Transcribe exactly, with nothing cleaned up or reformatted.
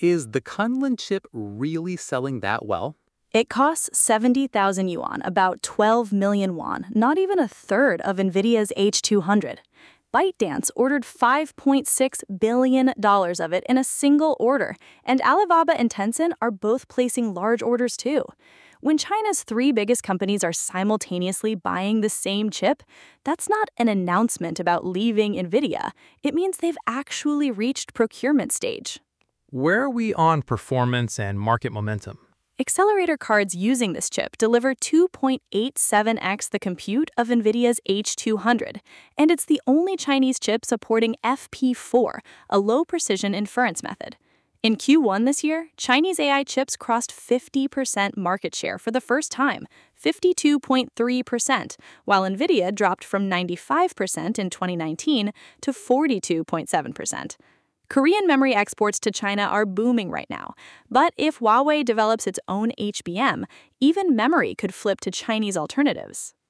Is the Kunlun chip really selling that well? It costs seventy thousand yuan, about twelve million won, not even a third of NVIDIA's H two hundred. ByteDance ordered five point six billion dollars of it in a single order, and Alibaba and Tencent are both placing large orders too. When China's three biggest companies are simultaneously buying the same chip, that's not an announcement about leaving NVIDIA. It means they've actually reached procurement stage. Where are we on performance and market momentum? Accelerator cards using this chip deliver two point eight seven x the compute of NVIDIA's H two hundred, and it's the only Chinese chip supporting F P four, a low-precision inference method. In Q one this year, Chinese A I chips crossed fifty percent market share for the first time, fifty-two point three percent, while NVIDIA dropped from ninety-five percent in twenty nineteen to forty-two point seven percent. Korean memory exports to China are booming right now, but if Huawei develops its own H B M, even memory could flip to Chinese alternatives.